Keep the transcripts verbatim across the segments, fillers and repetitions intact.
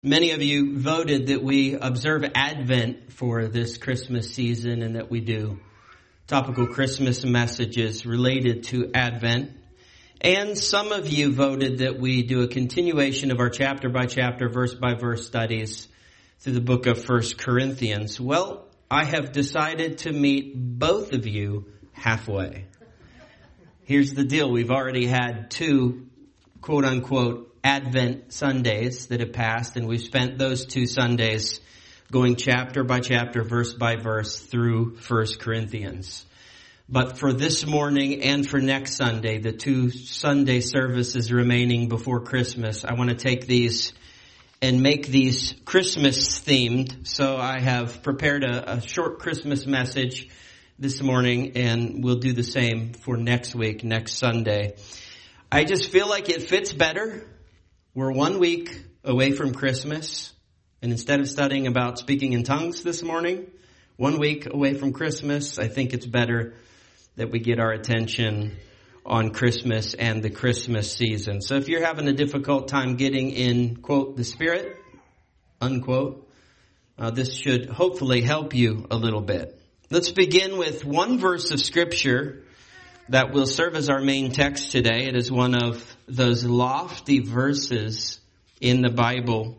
Many of you voted that we observe Advent for this Christmas season and that we do topical Christmas messages related to Advent. And some of you voted that we do a continuation of our chapter by chapter, verse by verse studies through the book of First Corinthians. Well, I have decided to meet both of you halfway. Here's the deal. We've already had two quote unquote Advent Sundays that have passed, and we've spent those two Sundays going chapter by chapter, verse by verse through First Corinthians. But for this morning and for next Sunday, the two Sunday services remaining before Christmas, I want to take these and make these Christmas themed. So I have prepared a, a short Christmas message this morning, and we'll do the same for next week, next Sunday. I just feel like it fits better. We're one week away from Christmas, and instead of studying about speaking in tongues this morning, one week away from Christmas, I think it's better that we get our attention on Christmas and the Christmas season. So if you're having a difficult time getting in, quote, the Spirit, unquote, uh, this should hopefully help you a little bit. Let's begin with one verse of Scripture that will serve as our main text today. It is one of those lofty verses in the Bible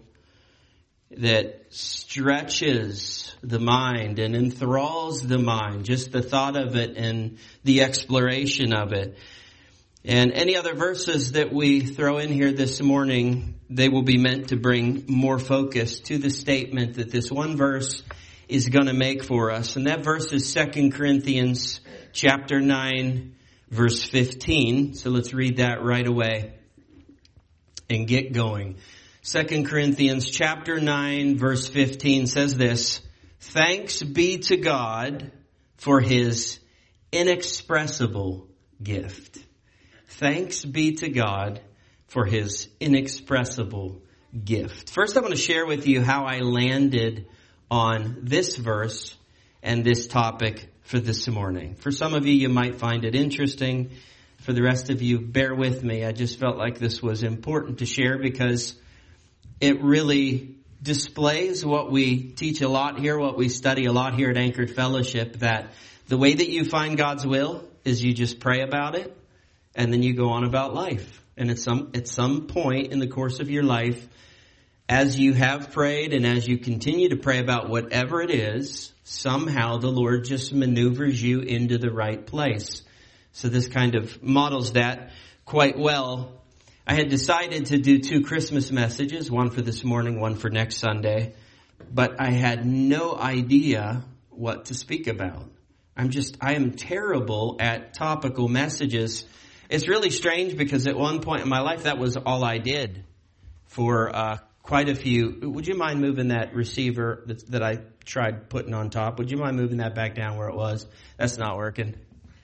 that stretches the mind and enthralls the mind, just the thought of it and the exploration of it. And any other verses that we throw in here this morning, they will be meant to bring more focus to the statement that this one verse is going to make for us. And that verse is Second Corinthians chapter nine, verse fifteen. So let's read that right away and get going. Second Corinthians chapter nine, verse fifteen says this: "Thanks be to God for his inexpressible gift." Thanks be to God for his inexpressible gift. First, I want to share with you how I landed on this verse and this topic for this morning. For some of you, you might find it interesting. For the rest of you, bear with me. I just felt like this was important to share because it really displays what we teach a lot here, what we study a lot here at Anchored Fellowship, that the way that you find God's will is you just pray about it and then you go on about life. And at some, at some point in the course of your life, as you have prayed and as you continue to pray about whatever it is, somehow the Lord just maneuvers you into the right place. So this kind of models that quite well. I had decided to do two Christmas messages, one for this morning, one for next Sunday, but I had no idea what to speak about. I'm just, I am terrible at topical messages. It's really strange because at one point in my life, that was all I did for uh quite a few. Would you mind moving that receiver that, that I tried putting on top? Would you mind moving that back down where it was? That's not working.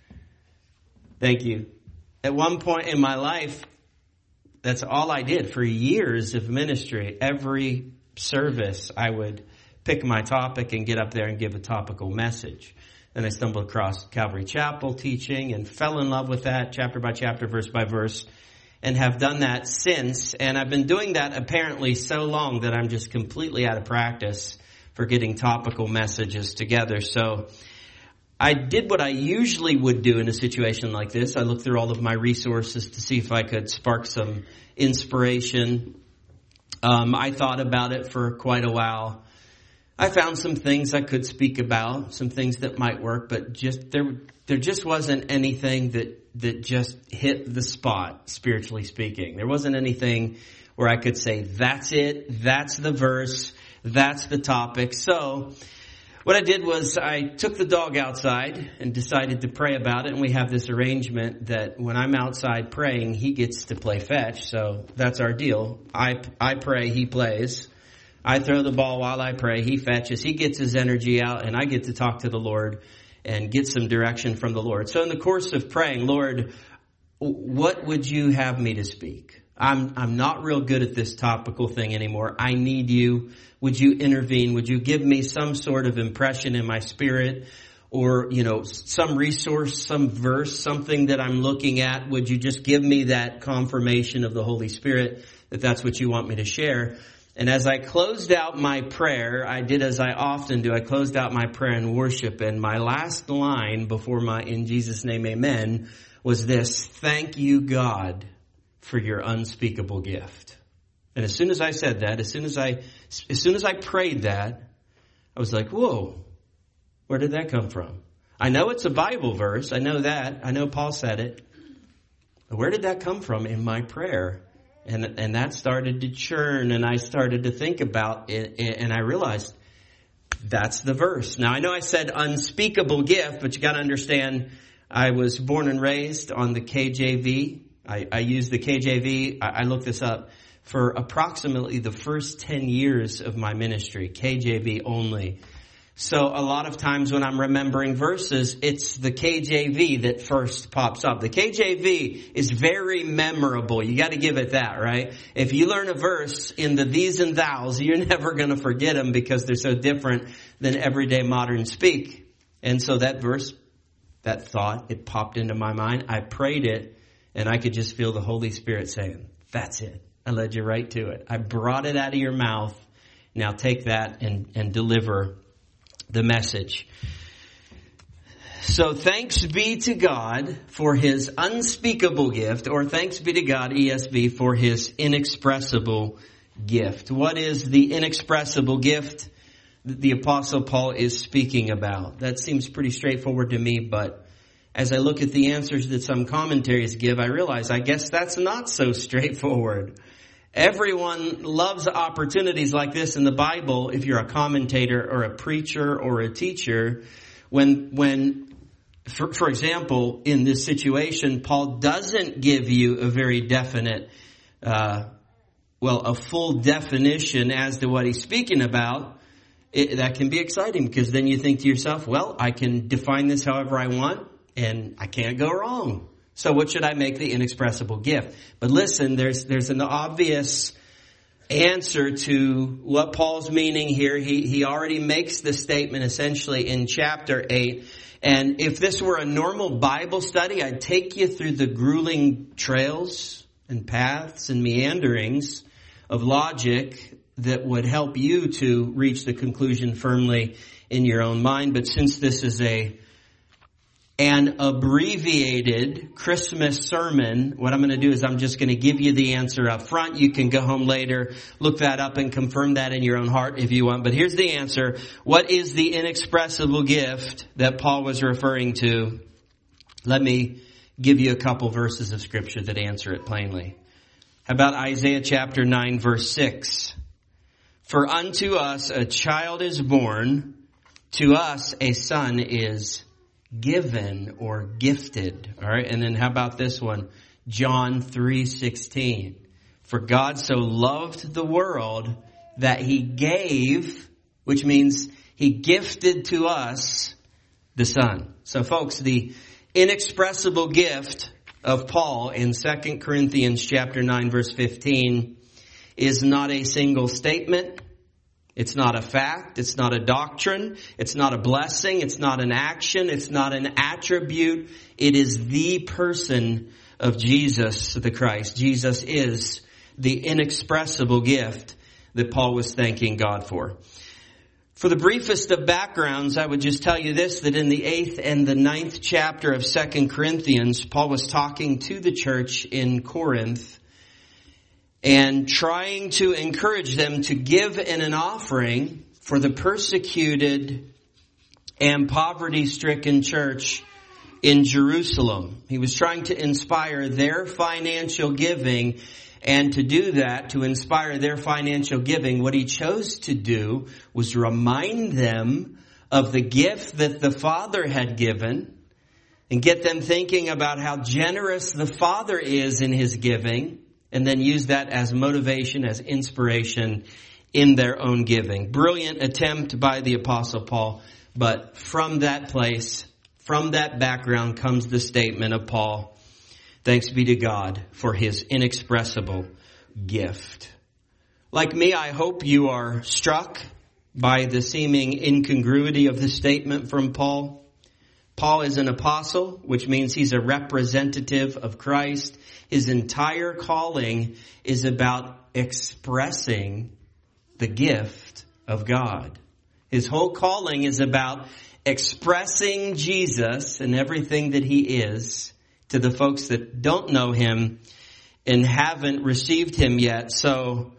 Thank you. At one point in my life, that's all I did for years of ministry. Every service, I would pick my topic and get up there and give a topical message. Then I stumbled across Calvary Chapel teaching and fell in love with that chapter by chapter, verse by verse, and have done that since. And I've been doing that apparently so long that I'm just completely out of practice for getting topical messages together. So I did what I usually would do in a situation like this. I looked through all of my resources to see if I could spark some inspiration. Um, I thought about it for quite a while. I found some things I could speak about, some things that might work, but just there, there just wasn't anything that that just hit the spot, spiritually speaking. There wasn't anything where I could say, that's it, that's the verse, that's the topic. So what I did was I took the dog outside and decided to pray about it. And we have this arrangement that when I'm outside praying, he gets to play fetch. So that's our deal. I, I pray, he plays. I throw the ball while I pray, he fetches, he gets his energy out, and I get to talk to the Lord and get some direction from the Lord. So in the course of praying, Lord, what would you have me to speak? I'm, I'm not real good at this topical thing anymore. I need you. Would you intervene? Would you give me some sort of impression in my spirit, or, you know, some resource, some verse, something that I'm looking at? Would you just give me that confirmation of the Holy Spirit that that's what you want me to share? And as I closed out my prayer, I did as I often do. I closed out my prayer in worship, and my last line before my "In Jesus' name, amen" was this: thank you, God, for your unspeakable gift. And as soon as I said that, as soon as I, as soon as I prayed that, I was like, whoa, where did that come from? I know it's a Bible verse. I know that. I know Paul said it. But where did that come from in my prayer? And and that started to churn, and I started to think about it, and I realized that's the verse. Now, I know I said unspeakable gift, but you got to understand, I was born and raised on the K J V. I, I used the K J V. I, I looked this up for approximately the first ten years of my ministry, K J V only. So a lot of times when I'm remembering verses, it's the K J V that first pops up. The K J V is very memorable. You got to give it that, right? If you learn a verse in the these and thous, you're never going to forget them because they're so different than everyday modern speak. And so that verse, that thought, it popped into my mind. I prayed it, and I could just feel the Holy Spirit saying, that's it. I led you right to it. I brought it out of your mouth. Now take that and, and deliver the message. So thanks be to God for his unspeakable gift, or thanks be to God, E S V, for his inexpressible gift. What is the inexpressible gift that the Apostle Paul is speaking about? That seems pretty straightforward to me, but as I look at the answers that some commentaries give, I realize I guess that's not so straightforward. Everyone loves opportunities like this in the Bible. If you're a commentator or a preacher or a teacher, when, when, for, for example, in this situation, Paul doesn't give you a very definite, uh, well, a full definition as to what he's speaking about. It, that can be exciting because then you think to yourself, well, I can define this however I want and I can't go wrong. So what should I make the inexpressible gift? But listen, there's there's an obvious answer to what Paul's meaning here. He he already makes the statement essentially in chapter eight. And if this were a normal Bible study, I'd take you through the grueling trails and paths and meanderings of logic that would help you to reach the conclusion firmly in your own mind. But since this is a an abbreviated Christmas sermon, what I'm going to do is I'm just going to give you the answer up front. You can go home later, look that up, and confirm that in your own heart if you want. But here's the answer. What is the inexpressible gift that Paul was referring to? Let me give you a couple verses of Scripture that answer it plainly. How about Isaiah chapter nine, verse six? For unto us a child is born, to us a son is given or gifted. All right. And then how about this one? John three sixteen. For God so loved the world that he gave, which means he gifted to us the Son. So folks, the inexpressible gift of Paul in Second Corinthians chapter nine, verse fifteen is not a single statement. It's not a fact. It's not a doctrine. It's not a blessing. It's not an action. It's not an attribute. It is the person of Jesus the Christ. Jesus is the inexpressible gift that Paul was thanking God for. For the briefest of backgrounds, I would just tell you this, that in the eighth and the ninth chapter of Second Corinthians, Paul was talking to the church in Corinth and trying to encourage them to give in an offering for the persecuted and poverty-stricken church in Jerusalem. He was trying to inspire their financial giving, and to do that, to inspire their financial giving, what he chose to do was remind them of the gift that the Father had given and get them thinking about how generous the Father is in his giving, and then use that as motivation, as inspiration in their own giving. Brilliant attempt by the Apostle Paul, but from that place, from that background comes the statement of Paul, thanks be to God for his inexpressible gift. Like me, I hope you are struck by the seeming incongruity of the statement from Paul. Paul is an apostle, which means he's a representative of Christ. His entire calling is about expressing the gift of God. His whole calling is about expressing Jesus and everything that he is to the folks that don't know him and haven't received him yet. So,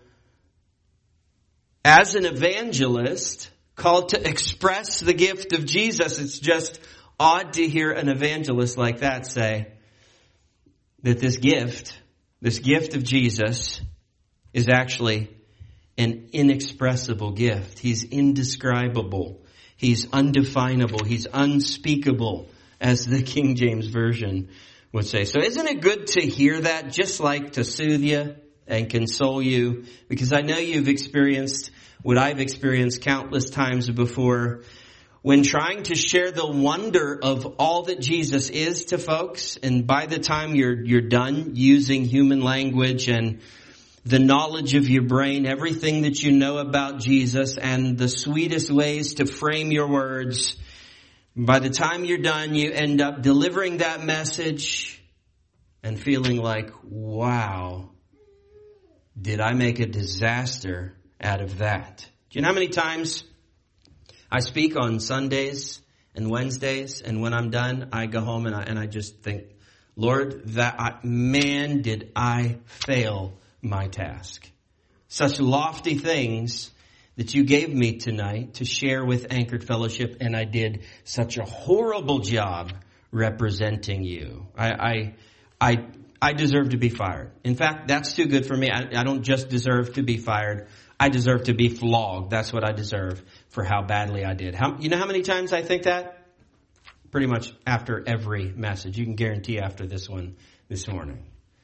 as an evangelist called to express the gift of Jesus, it's just odd to hear an evangelist like that say that this gift, this gift of Jesus is actually an inexpressible gift. He's indescribable. He's undefinable. He's unspeakable, as the King James Version would say. So isn't it good to hear that, just like to soothe you and console you? Because I know you've experienced what I've experienced countless times before, when trying to share the wonder of all that Jesus is to folks, and by the time you're you're done using human language and the knowledge of your brain, everything that you know about Jesus and the sweetest ways to frame your words, by the time you're done, you end up delivering that message and feeling like, wow, did I make a disaster out of that? Do you know how many times I speak on Sundays and Wednesdays, and when I'm done, I go home and I, and I just think, Lord, that I, man, did I fail my task. Such lofty things that you gave me tonight to share with Anchored Fellowship, and I did such a horrible job representing you. I, I, I, I deserve to be fired. In fact, that's too good for me. I, I don't just deserve to be fired. I deserve to be flogged. That's what I deserve for how badly I did. How, you know how many times I think that? Pretty much after every message. You can guarantee after this one this morning.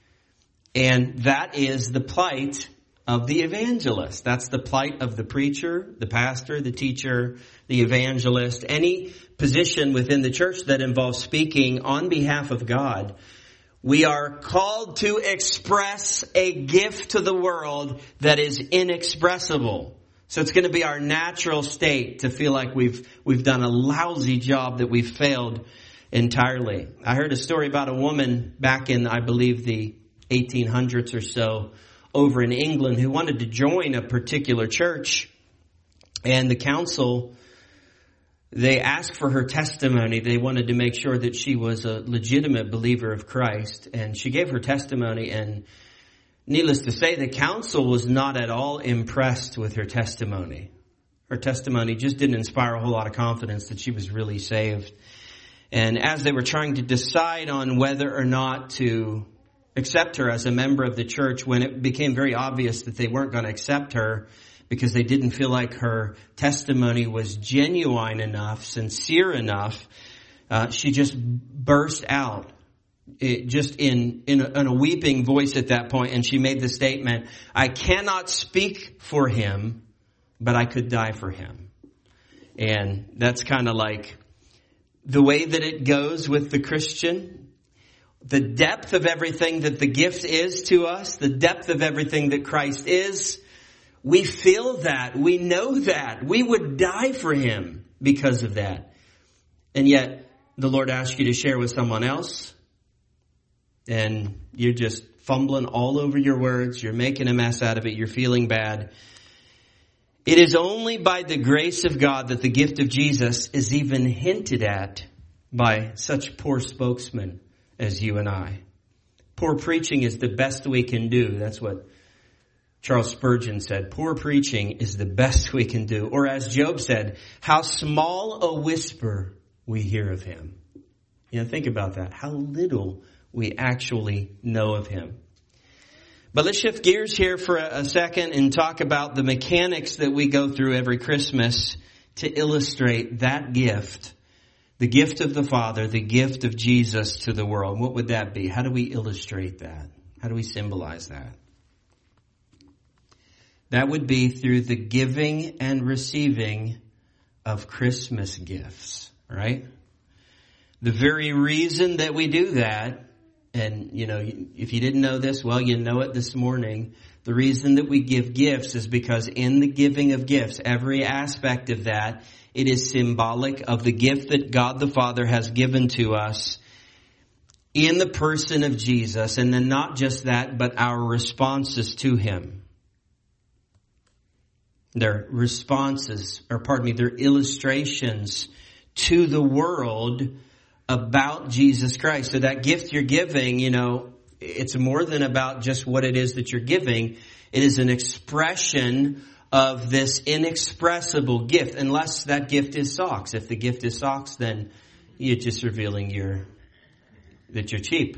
And that is the plight of the evangelist. That's the plight of the preacher, the pastor, the teacher, the evangelist, any position within the church that involves speaking on behalf of God. We are called to express a gift to the world that is inexpressible. So it's going to be our natural state to feel like we've we've done a lousy job, that we've failed entirely. I heard a story about a woman back in, I believe, the eighteen hundreds or so, over in England, who wanted to join a particular church. And the council, they asked for her testimony. They wanted to make sure that she was a legitimate believer of Christ. And she gave her testimony, and needless to say, the council was not at all impressed with her testimony. Her testimony just didn't inspire a whole lot of confidence that she was really saved. And as they were trying to decide on whether or not to accept her as a member of the church, when it became very obvious that they weren't going to accept her because they didn't feel like her testimony was genuine enough, sincere enough, uh, she just burst out. It just in, in a, in a weeping voice at that point, and she made the statement, I cannot speak for him, but I could die for him. And that's kind of like the way that it goes with the Christian. The depth of everything that the gift is to us, the depth of everything that Christ is, we feel that, we know that, we would die for him because of that. And yet, the Lord asks you to share with someone else, and you're just fumbling all over your words, you're making a mess out of it, you're feeling bad. It is only by the grace of God that the gift of Jesus is even hinted at by such poor spokesmen as you and I. Poor preaching is the best we can do. That's what Charles Spurgeon said. Poor preaching is the best we can do. Or as Job said, how small a whisper we hear of him. You know, think about that. How little we actually know of him. But let's shift gears here for a, a second and talk about the mechanics that we go through every Christmas to illustrate that gift. The gift of the Father, the gift of Jesus to the world. What would that be? How do we illustrate that? How do we symbolize that? That would be through the giving and receiving of Christmas gifts, right? The very reason that we do that, and you know, if you didn't know this, well, you know it this morning. The reason that we give gifts is because in the giving of gifts, every aspect of that, it is symbolic of the gift that God the Father has given to us in the person of Jesus. And then not just that, but our responses to him. Their responses, or pardon me, their illustrations to the world about Jesus Christ. So that gift you're giving, you know, it's more than about just what it is that you're giving. It is an expression of this inexpressible gift, unless that gift is socks. If the gift is socks, then you're just revealing your, that you're cheap.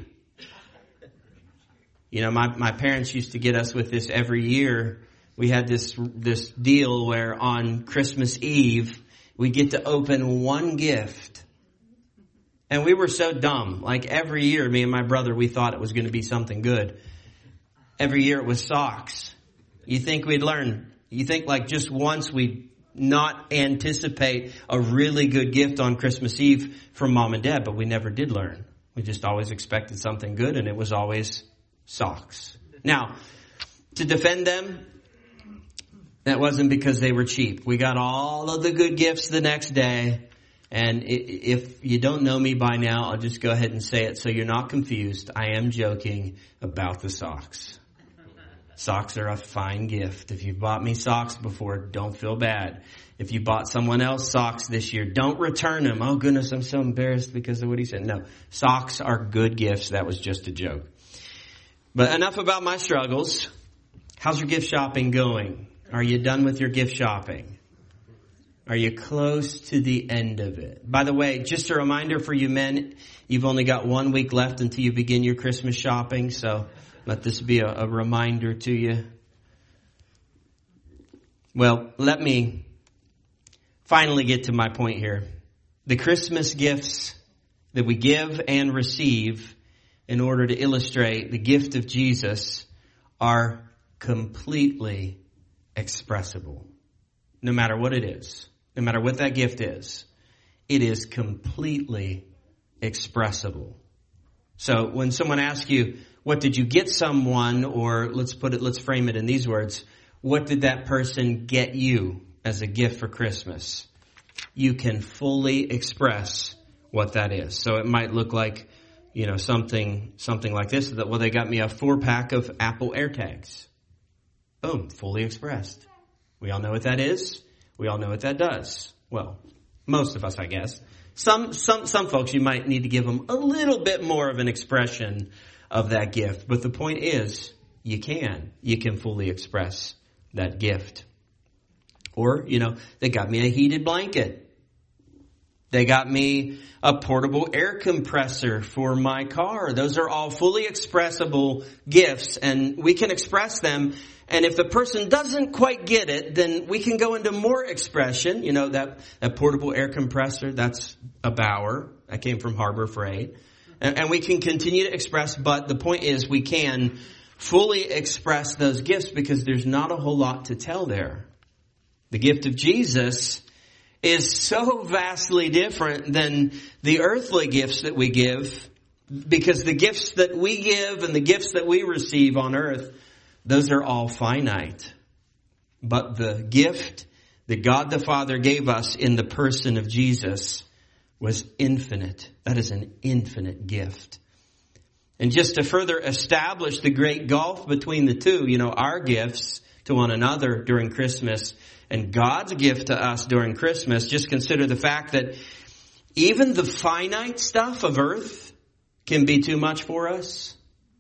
You know, my, my parents used to get us with this every year. We had this, this deal where on Christmas Eve, we get to open one gift. And we were so dumb. Like every year, me and my brother, we thought it was going to be something good. Every year it was socks. You think we'd learn? You think like just once we'd not anticipate a really good gift on Christmas Eve from mom and dad, but we never did learn. We just always expected something good, and it was always socks. Now, to defend them, that wasn't because they were cheap. We got all of the good gifts the next day. And if you don't know me by now, I'll just go ahead and say it so you're not confused. I am joking about the socks. Socks are a fine gift. If you've bought me socks before, don't feel bad. If you bought someone else socks this year, don't return them. Oh goodness, I'm so embarrassed because of what he said. No, socks are good gifts. That was just a joke. But enough about my struggles. How's your gift shopping going? Are you done with your gift shopping? Are you close to the end of it? By the way, just a reminder for you men, you've only got one week left until you begin your Christmas shopping, so let this be a, a reminder to you. Well, let me finally get to my point here. The Christmas gifts that we give and receive in order to illustrate the gift of Jesus are completely expressible. No matter what it is, no matter what that gift is, it is completely expressible. So when someone asks you, what did you get someone, or let's put it, let's frame it in these words, what did that person get you as a gift for Christmas? You can fully express what that is. So it might look like, you know, something, something like this, that, well, they got me a four pack of Apple AirTags. Boom, fully expressed. We all know what that is. We all know what that does. Well, most of us, I guess. Some, some, some folks, you might need to give them a little bit more of an expression of that gift. But the point is, you can. You can fully express that gift. Or, you know, they got me a heated blanket. They got me a portable air compressor for my car. Those are all fully expressible gifts, and we can express them. And if the person doesn't quite get it, then we can go into more expression. You know, that, that portable air compressor, that's a Bauer. That came from Harbor Freight. And, and we can continue to express, but the point is we can fully express those gifts because there's not a whole lot to tell there. The gift of Jesus is so vastly different than the earthly gifts that we give, because the gifts that we give and the gifts that we receive on earth, those are all finite. But the gift that God the Father gave us in the person of Jesus was infinite. That is an infinite gift. And just to further establish the great gulf between the two, you know, our gifts to one another during Christmas and God's gift to us during Christmas, just consider the fact that even the finite stuff of earth can be too much for us.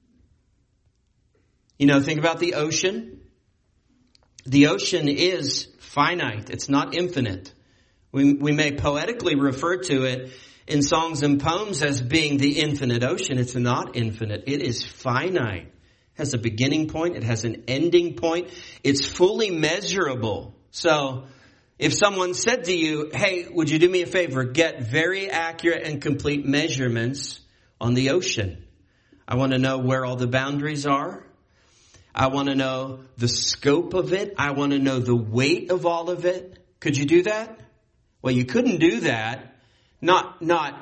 You know, think about the ocean. The ocean is finite. It's not infinite. We, we may poetically refer to it in songs and poems as being the infinite ocean. It's not infinite. It is finite. It has a beginning point. It has an ending point. It's fully measurable. So if someone said to you, hey, would you do me a favor? Get very accurate and complete measurements on the ocean. I want to know where all the boundaries are. I want to know the scope of it. I want to know the weight of all of it. Could you do that? Well, you couldn't do that. Not, not,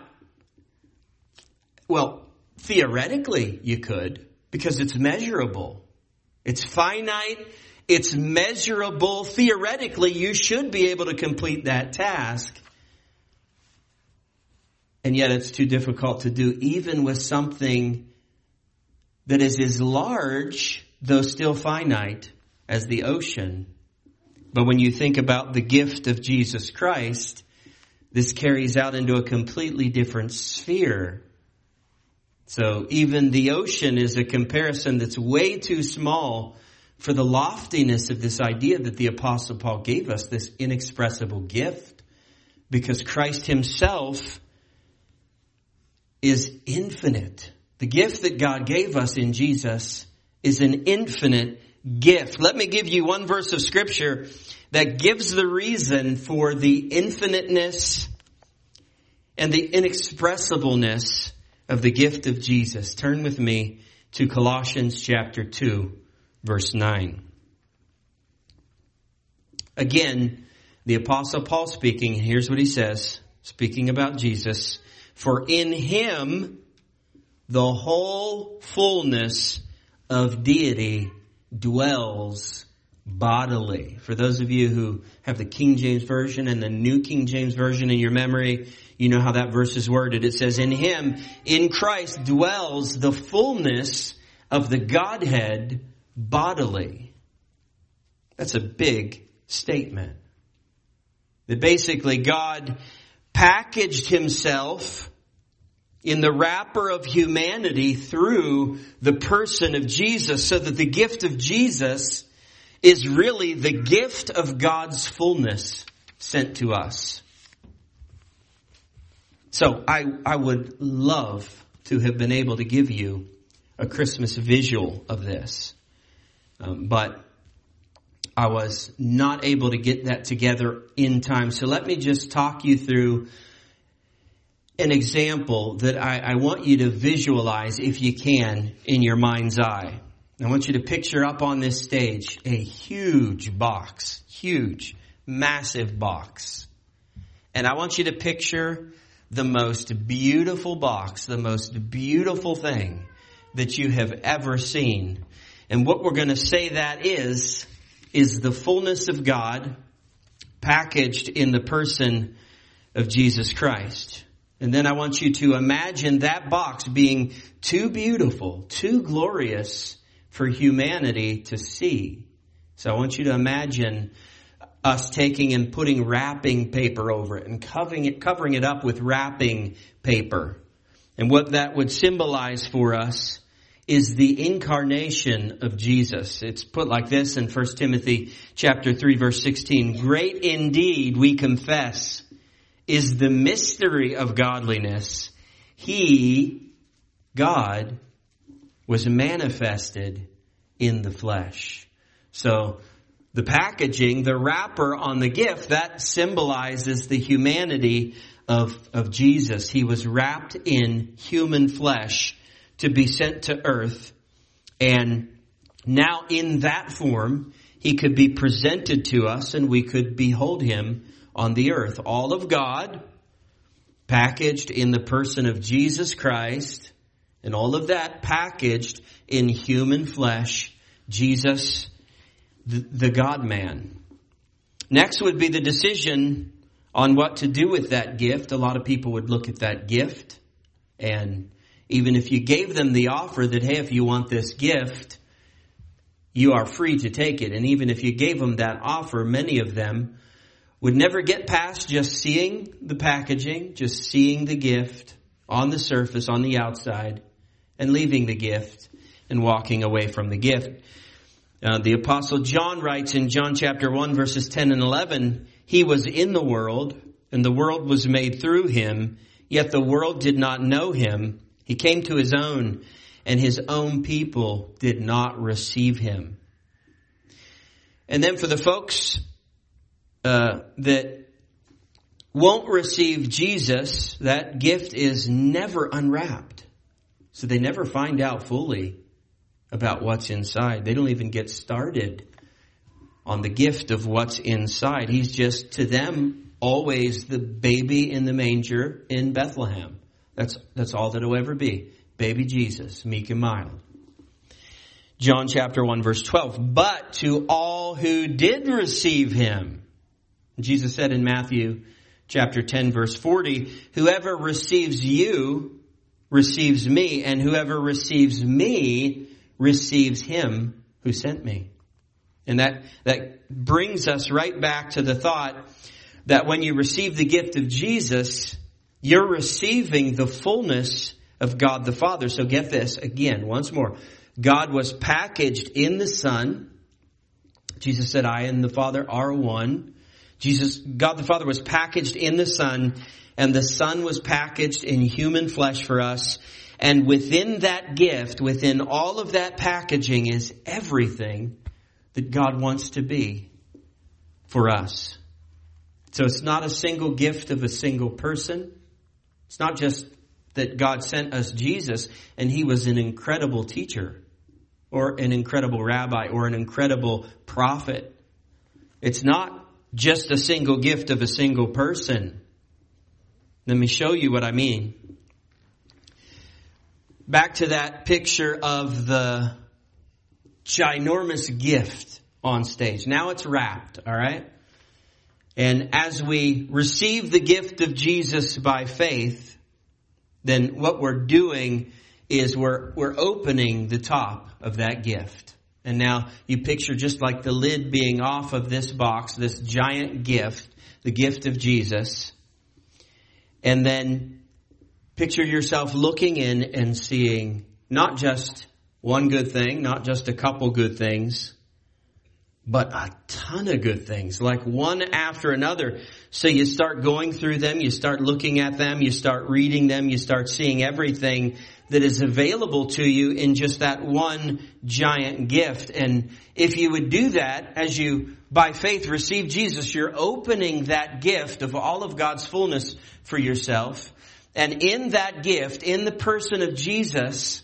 well, theoretically you could, because it's measurable. It's finite. It's measurable. Theoretically, you should be able to complete that task. And yet it's too difficult to do, even with something that is as large, though still finite, as the ocean. But when you think about the gift of Jesus Christ, this carries out into a completely different sphere. So even the ocean is a comparison that's way too small for the loftiness of this idea that the Apostle Paul gave us, this inexpressible gift, because Christ himself is infinite. The gift that God gave us in Jesus is an infinite gift. Let me give you one verse of scripture that gives the reason for the infiniteness and the inexpressibleness of the gift of Jesus. Turn with me to Colossians chapter two, verse nine. Again, the Apostle Paul speaking, here's what he says, speaking about Jesus. For in him the whole fullness of deity dwells bodily. For those of you who have the King James Version and the New King James Version in your memory, you know how that verse is worded. It says, in him, in Christ, dwells the fullness of the Godhead bodily. That's a big statement. That basically God packaged himself in the wrapper of humanity through the person of Jesus, so that the gift of Jesus is really the gift of God's fullness sent to us. So I, I would love to have been able to give you a Christmas visual of this. Um, but I was not able to get that together in time. So let me just talk you through an example that I, I want you to visualize, if you can, in your mind's eye. I want you to picture up on this stage a huge box, huge, massive box. And I want you to picture the most beautiful box, the most beautiful thing that you have ever seen. And what we're going to say that is, is the fullness of God packaged in the person of Jesus Christ. And then I want you to imagine that box being too beautiful, too glorious for humanity to see. So I want you to imagine us taking and putting wrapping paper over it and covering it, covering it up with wrapping paper. And what that would symbolize for us is the incarnation of Jesus. It's put like this in First Timothy chapter three, verse sixteen. Great indeed, we confess, is the mystery of godliness. He, God, was manifested in the flesh. So the packaging, the wrapper on the gift, that symbolizes the humanity of, of Jesus. He was wrapped in human flesh to be sent to earth. And now in that form, he could be presented to us and we could behold him on the earth. All of God packaged in the person of Jesus Christ, and all of that packaged in human flesh, Jesus, the, the God-man. Next would be the decision on what to do with that gift. A lot of people would look at that gift, and even if you gave them the offer that, hey, if you want this gift, you are free to take it. And even if you gave them that offer, many of them would never get past just seeing the packaging, just seeing the gift on the surface, on the outside, and leaving the gift and walking away from the gift. Uh, the Apostle John writes in John chapter one, verses ten and eleven, he was in the world, and the world was made through him, yet the world did not know him. He came to his own, and his own people did not receive him. And then for the folks uh, that won't receive Jesus, that gift is never unwrapped. So they never find out fully about what's inside. They don't even get started on the gift of what's inside. He's just, to them, always the baby in the manger in Bethlehem. That's that's all that will ever be. Baby Jesus, meek and mild. John chapter one, verse twelve. But to all who did receive him, Jesus said in Matthew chapter ten, verse forty, whoever receives you receives me, and whoever receives me receives him who sent me. And that, that brings us right back to the thought that when you receive the gift of Jesus, you're receiving the fullness of God the Father. So get this again, once more. God was packaged in the Son. Jesus said, I and the Father are one. Jesus, God the Father was packaged in the Son, and the Son was packaged in human flesh for us. And within that gift, within all of that packaging is everything that God wants to be for us. So it's not a single gift of a single person. It's not just that God sent us Jesus and he was an incredible teacher or an incredible rabbi or an incredible prophet. It's not just a single gift of a single person. Let me show you what I mean. Back to that picture of the ginormous gift on stage. Now it's wrapped, all right? And as we receive the gift of Jesus by faith, then what we're doing is we're we're opening the top of that gift. And now you picture just like the lid being off of this box, this giant gift, the gift of Jesus. And then picture yourself looking in and seeing not just one good thing, not just a couple good things, but a ton of good things, like one after another. So you start going through them, you start looking at them, you start reading them, you start seeing everything that is available to you in just that one giant gift. And if you would do that, as you, by faith, receive Jesus, you're opening that gift of all of God's fullness for yourself. And in that gift, in the person of Jesus,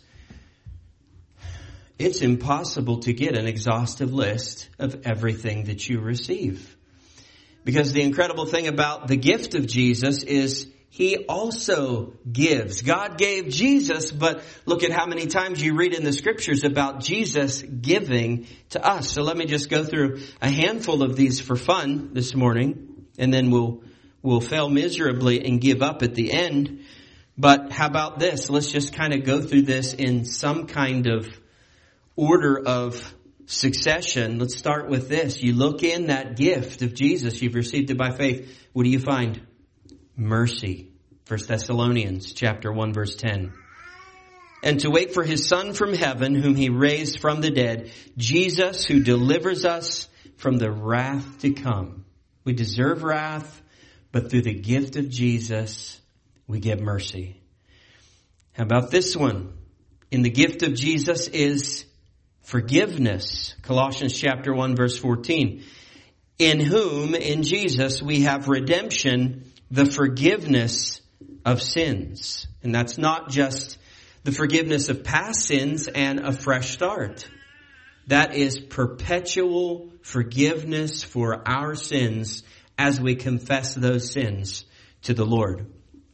it's impossible to get an exhaustive list of everything that you receive. Because the incredible thing about the gift of Jesus is he also gives. God gave Jesus, but look at how many times you read in the scriptures about Jesus giving to us. So let me just go through a handful of these for fun this morning, and then we'll we'll fail miserably and give up at the end. But how about this? Let's just kind of go through this in some kind of order of succession. Let's start with this. You look in that gift of Jesus. You've received it by faith. What do you find? Mercy. First Thessalonians chapter one verse ten. And to wait for his Son from heaven, whom he raised from the dead, Jesus, who delivers us from the wrath to come. We deserve wrath, but through the gift of Jesus, we get mercy. How about this one? In the gift of Jesus is forgiveness. Colossians chapter one verse fourteen. In whom, in Jesus, we have redemption, the forgiveness of sins. And that's not just the forgiveness of past sins and a fresh start. That is perpetual forgiveness for our sins as we confess those sins to the Lord.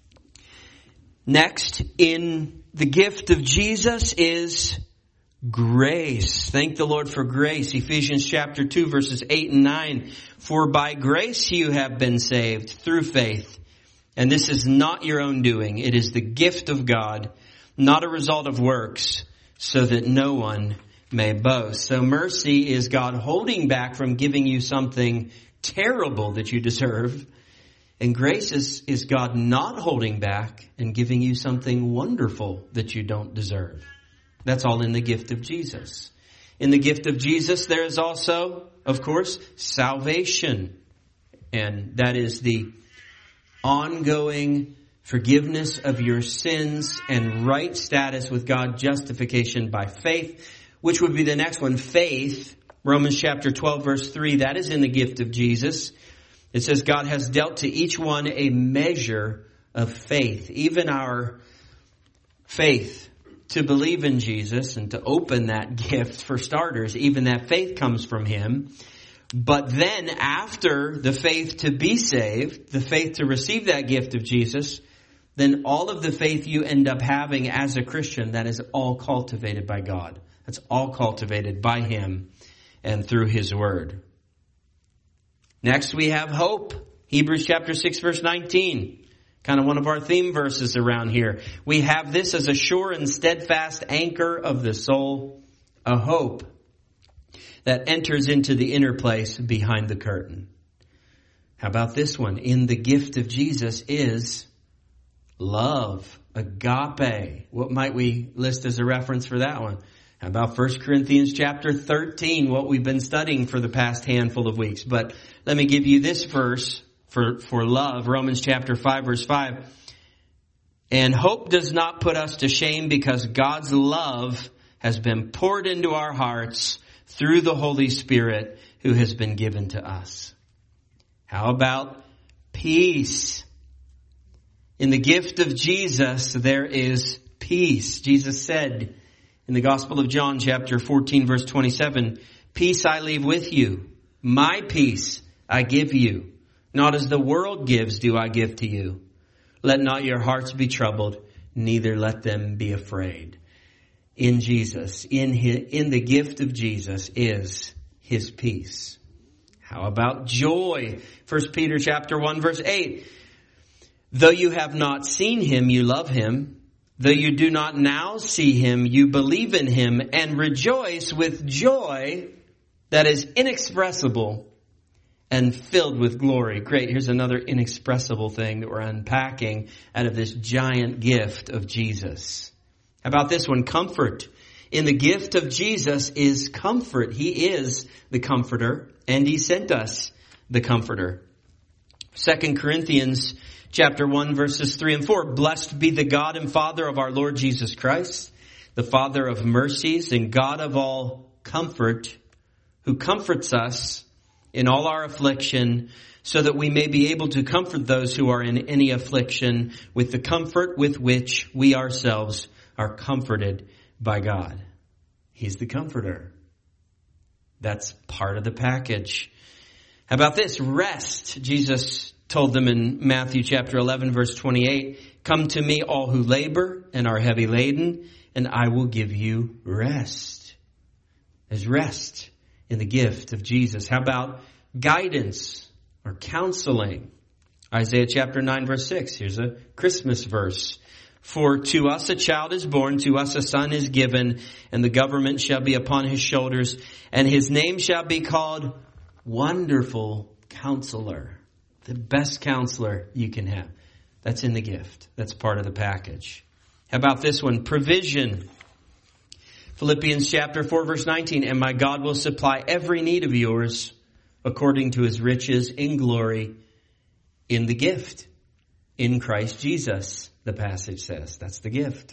Next, in the gift of Jesus is grace. Thank the Lord for grace. Ephesians chapter two verses eight and nine. For by grace you have been saved through faith. And this is not your own doing. It is the gift of God, not a result of works, so that no one may boast. So mercy is God holding back from giving you something terrible that you deserve. And grace is, is God not holding back and giving you something wonderful that you don't deserve. That's all in the gift of Jesus. In the gift of Jesus, there is also, of course, salvation. And that is the ongoing forgiveness of your sins and right status with God, justification by faith, which would be the next one. Faith, Romans chapter twelve, verse three, that is in the gift of Jesus. It says God has dealt to each one a measure of faith. Even our faith to believe in Jesus and to open that gift, for starters, even that faith comes from him. But then after the faith to be saved, the faith to receive that gift of Jesus, then all of the faith you end up having as a Christian, that is all cultivated by God. That's all cultivated by him and through his word. Next we have hope. Hebrews chapter six verse nineteen. Kind of one of our theme verses around here. We have this as a sure and steadfast anchor of the soul, a hope that enters into the inner place behind the curtain. How about this one? In the gift of Jesus is love, agape. What might we list as a reference for that one? How about First Corinthians chapter thirteen, what we've been studying for the past handful of weeks. But let me give you this verse for, for love, Romans chapter five, verse five. And hope does not put us to shame, because God's love has been poured into our hearts through the Holy Spirit who has been given to us. How about peace? In the gift of Jesus, there is peace. Jesus said in the Gospel of John, chapter fourteen, verse twenty-seven, peace I leave with you. My peace I give you. Not as the world gives do I give to you. Let not your hearts be troubled, neither let them be afraid. In Jesus, in his, in the gift of Jesus is his peace. How about joy? First Peter chapter one, verse eight. Though you have not seen him, you love him. Though you do not now see him, you believe in him and rejoice with joy that is inexpressible and filled with glory. Great. Here's another inexpressible thing that we're unpacking out of this giant gift of Jesus. How about this one? Comfort. In the gift of Jesus is comfort. He is the comforter, and he sent us the comforter. Second Corinthians chapter one, verses three and four. Blessed be the God and Father of our Lord Jesus Christ, the Father of mercies and God of all comfort, who comforts us in all our affliction, so that we may be able to comfort those who are in any affliction with the comfort with which we ourselves are comforted by God. He's the comforter. That's part of the package. How about this? Rest. Jesus told them in Matthew chapter eleven, verse twenty-eight, come to me all who labor and are heavy laden, and I will give you rest. There's rest in the gift of Jesus. How about guidance or counseling? Isaiah chapter nine, verse six. Here's a Christmas verse. For to us a child is born, to us a son is given, and the government shall be upon his shoulders, and his name shall be called Wonderful Counselor. The best counselor you can have. That's in the gift. That's part of the package. How about this one? Provision. Philippians chapter four, verse nineteen. And my God will supply every need of yours according to his riches in glory in the gift. In Christ Jesus, the passage says. That's the gift.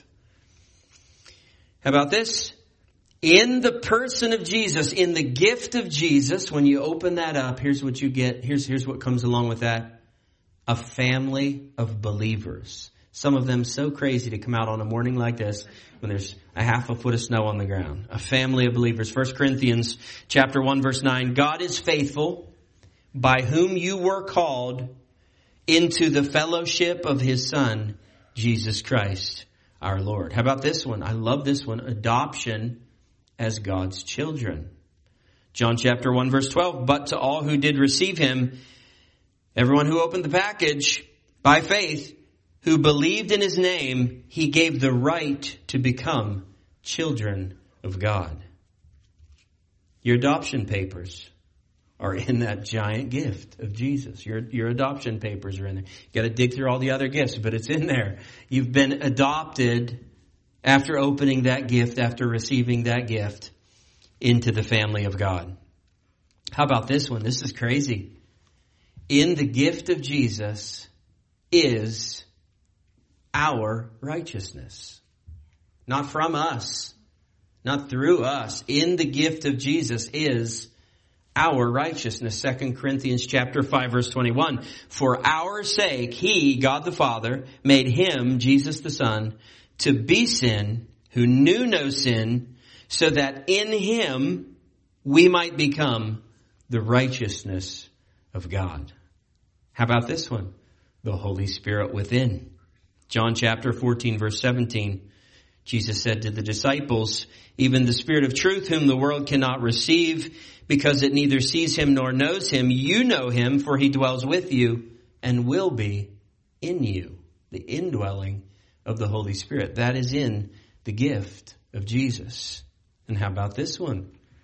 How about this? In the person of Jesus, in the gift of Jesus, when you open that up, here's what you get. Here's, here's what comes along with that. A family of believers. Some of them so crazy to come out on a morning like this when there's a half a foot of snow on the ground. A family of believers. First Corinthians chapter one, verse nine. God is faithful, by whom you were called into the fellowship of his Son, Jesus Christ, our Lord. How about this one? I love this one. Adoption as God's children. John chapter one, verse twelve. But to all who did receive him, everyone who opened the package by faith, who believed in his name, he gave the right to become children of God. Your adoption papers are in that giant gift of Jesus. Your, your adoption papers are in there. You got to dig through all the other gifts, but it's in there. You've been adopted after opening that gift, after receiving that gift into the family of God. How about this one? This is crazy. In the gift of Jesus is our righteousness. Not from us, not through us. In the gift of Jesus is our righteousness. Second Corinthians chapter five, verse twenty-one. For our sake, he, God the Father, made him, Jesus the Son, to be sin, who knew no sin, so that in him we might become the righteousness of God. How about this one? The Holy Spirit within. John chapter fourteen, verse seventeen. Jesus said to the disciples, even the Spirit of truth, whom the world cannot receive, because it neither sees him nor knows him, you know him, for he dwells with you and will be in you. The indwelling of the Holy Spirit. That is in the gift of Jesus. And how about this one?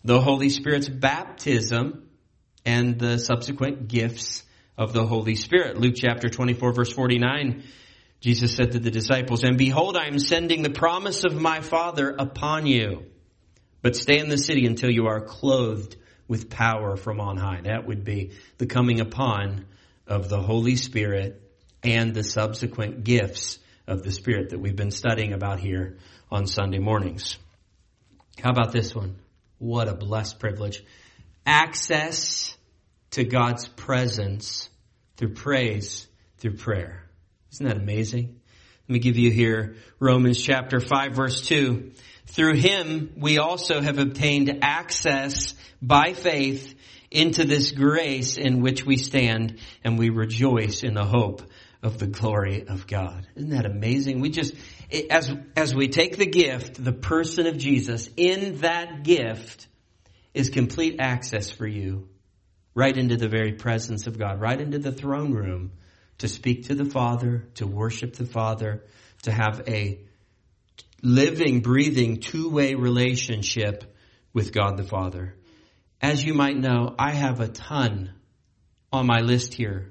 the Holy Spirit's baptism and the subsequent gifts of the Holy Spirit. Luke chapter twenty-four, verse forty-nine, Jesus said to the disciples, "And behold, I am sending the promise of my Father upon you. But stay in the city until you are clothed with power from on high." That would be the coming upon of the Holy Spirit and the subsequent gifts of the Spirit that we've been studying about here on Sunday mornings. How about this one? What a blessed privilege. Access to God's presence through praise, through prayer. Isn't that amazing? Let me give you here Romans chapter five, verse two. Through him we also have obtained access by faith into this grace in which we stand, and we rejoice in the hope of the glory of God. Isn't that amazing? We just, as, as we take the gift, the person of Jesus, in that gift is complete access for you right into the very presence of God, right into the throne room to speak to the Father, to worship the Father, to have a living, breathing, two-way relationship with God the Father. As you might know, I have a ton on my list here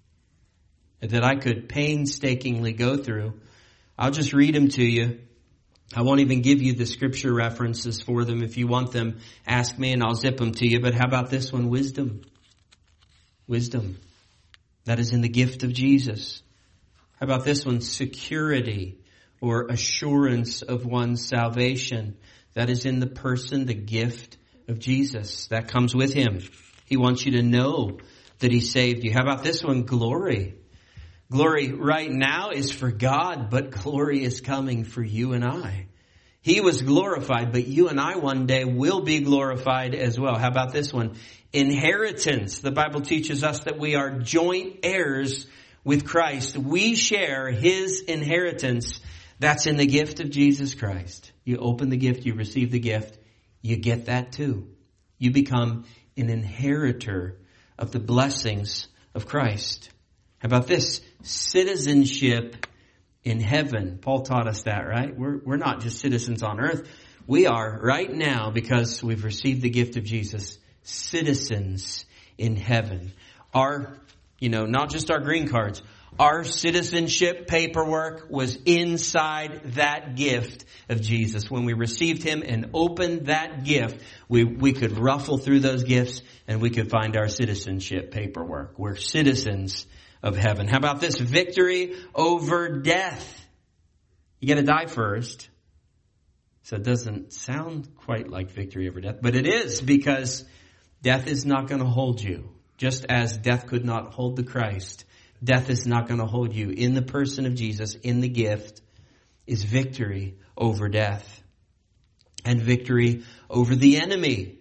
that I could painstakingly go through. I'll just read them to you. I won't even give you the scripture references for them. If you want them, ask me and I'll zip them to you. But how about this one? Wisdom. Wisdom. That is in the gift of Jesus. How about this one? Security or assurance of one's salvation. That is in the person, the gift of Jesus. That comes with him. He wants you to know that he saved you. How about this one? Glory. Glory right now is for God, but glory is coming for you and I. He was glorified, but you and I one day will be glorified as well. How about this one? Inheritance. The Bible teaches us that we are joint heirs with Christ. We share his inheritance. That's in the gift of Jesus Christ. You open the gift, you receive the gift, you get that too. You become an inheritor of the blessings of Christ. How about this? Citizenship in heaven. Paul taught us that, right? We're, we're not just citizens on earth. We are right now, because we've received the gift of Jesus, citizens in heaven. Our, you know, not just our green cards, our citizenship paperwork was inside that gift of Jesus. When we received him and opened that gift, we, we could ruffle through those gifts and we could find our citizenship paperwork. We're citizens of heaven. How about this? Victory over death. You got to die first. So it doesn't sound quite like victory over death, but it is, because death is not going to hold you. Just as death could not hold the Christ, death is not going to hold you. In the person of Jesus, in the gift, is victory over death and victory over the enemy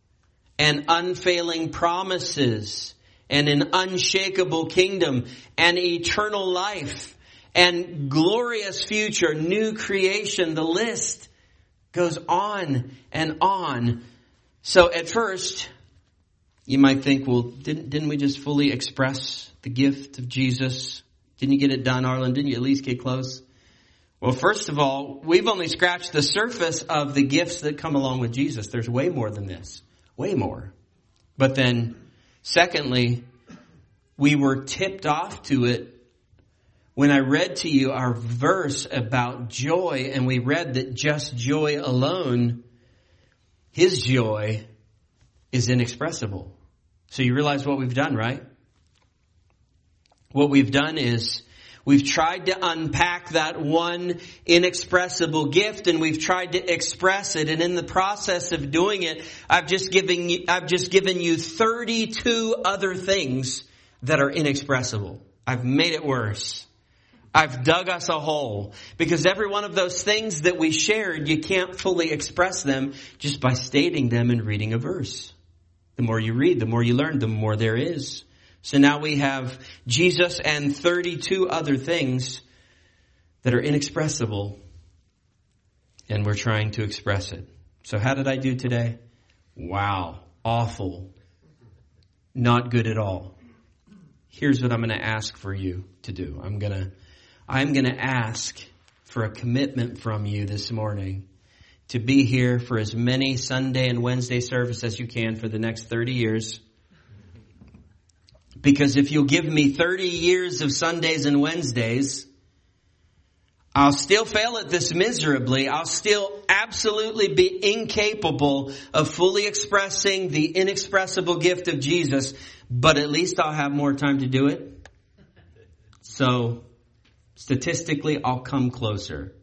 and unfailing promises and an unshakable kingdom and eternal life and glorious future, new creation. The list goes on and on. So at first, you might think, well, didn't, didn't we just fully express the gift of Jesus? Didn't you get it done, Arlen? Didn't you at least get close? Well, first of all, we've only scratched the surface of the gifts that come along with Jesus. There's way more than this. Way more. But then, secondly, we were tipped off to it when I read to you our verse about joy, and we read that just joy alone, his joy, is inexpressible. So you realize what we've done, right? What we've done is we've tried to unpack that one inexpressible gift, and we've tried to express it. And in the process of doing it, I've just given you, I've just given you thirty-two other things that are inexpressible. I've made it worse. I've dug us a hole, because every one of those things that we shared, you can't fully express them just by stating them and reading a verse. The more you read, the more you learn, the more there is. So now we have Jesus and thirty-two other things that are inexpressible, and we're trying to express it. So how did I do today? Wow. Awful. Not good at all. Here's what I'm going to ask for you to do. I'm going to, I'm going to ask for a commitment from you this morning to be here for as many Sunday and Wednesday service as you can for the next thirty years. Because if you'll give me thirty years of Sundays and Wednesdays, I'll still fail at this miserably. I'll still absolutely be incapable of fully expressing the inexpressible gift of Jesus, but at least I'll have more time to do it. So, statistically, I'll come closer.